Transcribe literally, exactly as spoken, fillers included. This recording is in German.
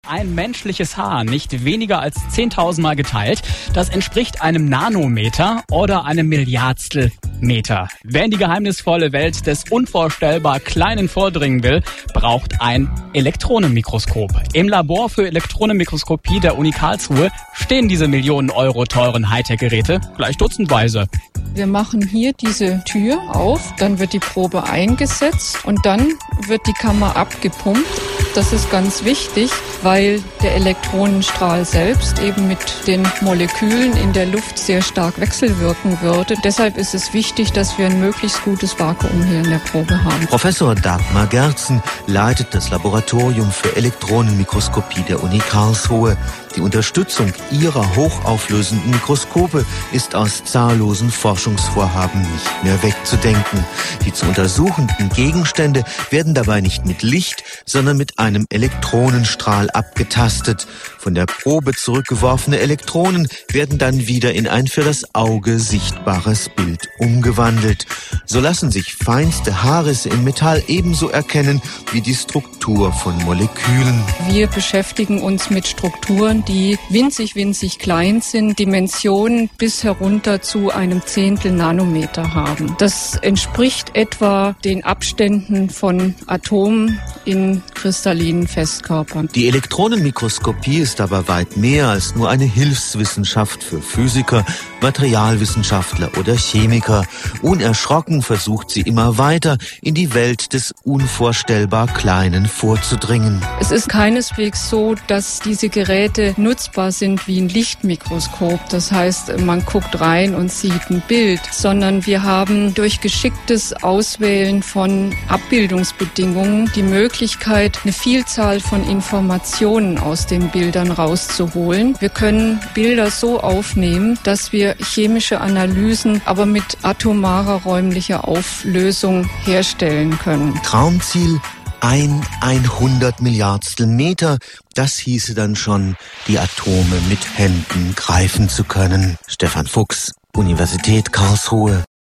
Ein menschliches Haar nicht weniger als zehntausend Mal geteilt, das entspricht einem Nanometer oder einem Milliardstel Meter. Wer in die geheimnisvolle Welt des unvorstellbar Kleinen vordringen will, braucht ein Elektronenmikroskop. Im Labor für Elektronenmikroskopie der Uni Karlsruhe stehen diese Millionen Euro teuren Hightech-Geräte gleich dutzendweise. Wir machen hier diese Tür auf, dann wird die Probe eingesetzt und dann wird die Kammer abgepumpt. Das ist ganz wichtig, weil der Elektronenstrahl selbst eben mit den Molekülen in der Luft sehr stark wechselwirken würde. Deshalb ist es wichtig, dass wir ein möglichst gutes Vakuum hier in der Probe haben. Professor Dagmar Gerzen leitet das Laboratorium für Elektronenmikroskopie der Uni Karlsruhe. Die Unterstützung ihrer hochauflösenden Mikroskope ist aus zahllosen Forschungsvorhaben nicht mehr wegzudenken. Die zu untersuchenden Gegenstände werden dabei nicht mit Licht, sondern mit einem Elektronenstrahl abgetastet. Von der Probe zurückgeworfene Elektronen werden dann wieder in ein für das Auge sichtbares Bild umgewandelt. So lassen sich feinste Haarrisse im Metall ebenso erkennen wie die Struktur von Molekülen. Wir beschäftigen uns mit Strukturen, die winzig, winzig klein sind, Dimensionen bis herunter zu einem Zehntel Nanometer haben. Das entspricht etwa den Abständen von Atomen in kristallinen Festkörpern. Die Elektronenmikroskopie ist aber weit mehr als nur eine Hilfswissenschaft für Physiker, Materialwissenschaftler oder Chemiker. Unerschrocken versucht sie immer weiter in die Welt des unvorstellbar Kleinen vorzudringen. Es ist keineswegs so, dass diese Geräte nutzbar sind wie ein Lichtmikroskop. Das heißt, man guckt rein und sieht ein Bild, sondern wir haben durch geschicktes Auswählen von Abbildungsbedingungen die Möglichkeit, eine Vielzahl von Informationen aus den Bildern rauszuholen. Wir können Bilder so aufnehmen, dass wir chemische Analysen aber mit atomarer räumlicher Auflösung herstellen können. Traumziel: ein einhundert Milliardstel Meter. Das hieße dann schon, die Atome mit Händen greifen zu können. Stefan Fuchs, Universität Karlsruhe.